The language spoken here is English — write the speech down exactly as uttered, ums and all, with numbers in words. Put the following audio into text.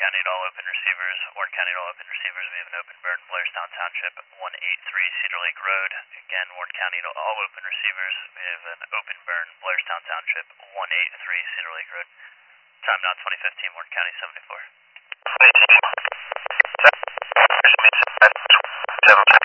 County to all open receivers. Warren County to all open receivers. We have an open burn, Blairstown Township, one eighty-three Cedar Lake Road. Again, Warren County to all open receivers. We have an open burn, Blairstown Township, one eighty-three Cedar Lake Road. Time now twenty fifteen, Warren County seventy-four.